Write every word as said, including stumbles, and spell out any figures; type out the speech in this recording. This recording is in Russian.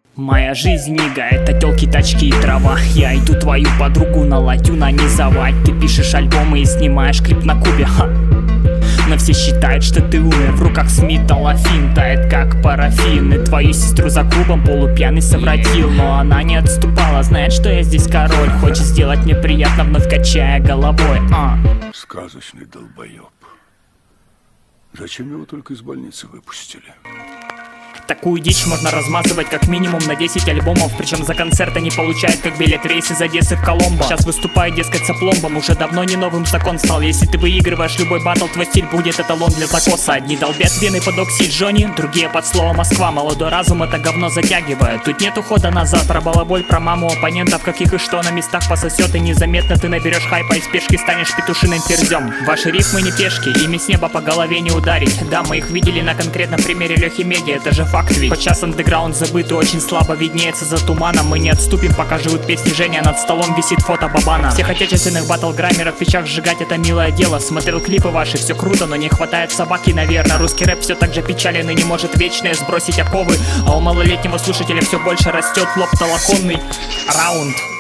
Моя жизнь книга, это тёлки, тачки и трава. Я иду твою подругу на латю нанизовать. Ты пишешь альбомы и снимаешь клип на Кубе, ха. Но все считают, что ты умер. В руках Смита лафин тает, как парафин. И твою сестру за клубом полупьяный совратил. Но она не отступала, знает, что я здесь король. Хочет сделать мне приятно, вновь качая головой, а. Сказочный долбоёб. Зачем его только из больницы выпустили? Такую дичь можно размазывать как минимум на десять альбомов. Причем за концерт они получают как билет рейс из Одессы в Коломбо. Сейчас выступает, дескать, с опломбом. Уже давно не новым закон стал. Если ты выигрываешь любой баттл, твой стиль будет эталон для закоса. Одни долбят вены под Окси Джонни, другие под слово Москва. Молодой разум это говно затягивает. Тут нет ухода назад. Про балаболь, про маму оппонентов, каких и что на местах пососет. И незаметно ты наберешь хайпа и спешки станешь петушиным ферзем. Ваши рифмы не пешки, ими с неба по голове не ударить. Да, мы их видели на конкретном примере Лехи Меди, это же факт. Подчас андеграунд забытый очень слабо виднеется за туманом. Мы не отступим, пока живут песни Жени, а над столом висит фото Бабана. Всех отечественных батлграммеров в печах сжигать это милое дело. Смотрел клипы ваши, все круто, но не хватает собаки, наверное. Русский рэп все так же печален и не может вечное сбросить оковы. А у малолетнего слушателя все больше растет лоб толоконный. Раунд.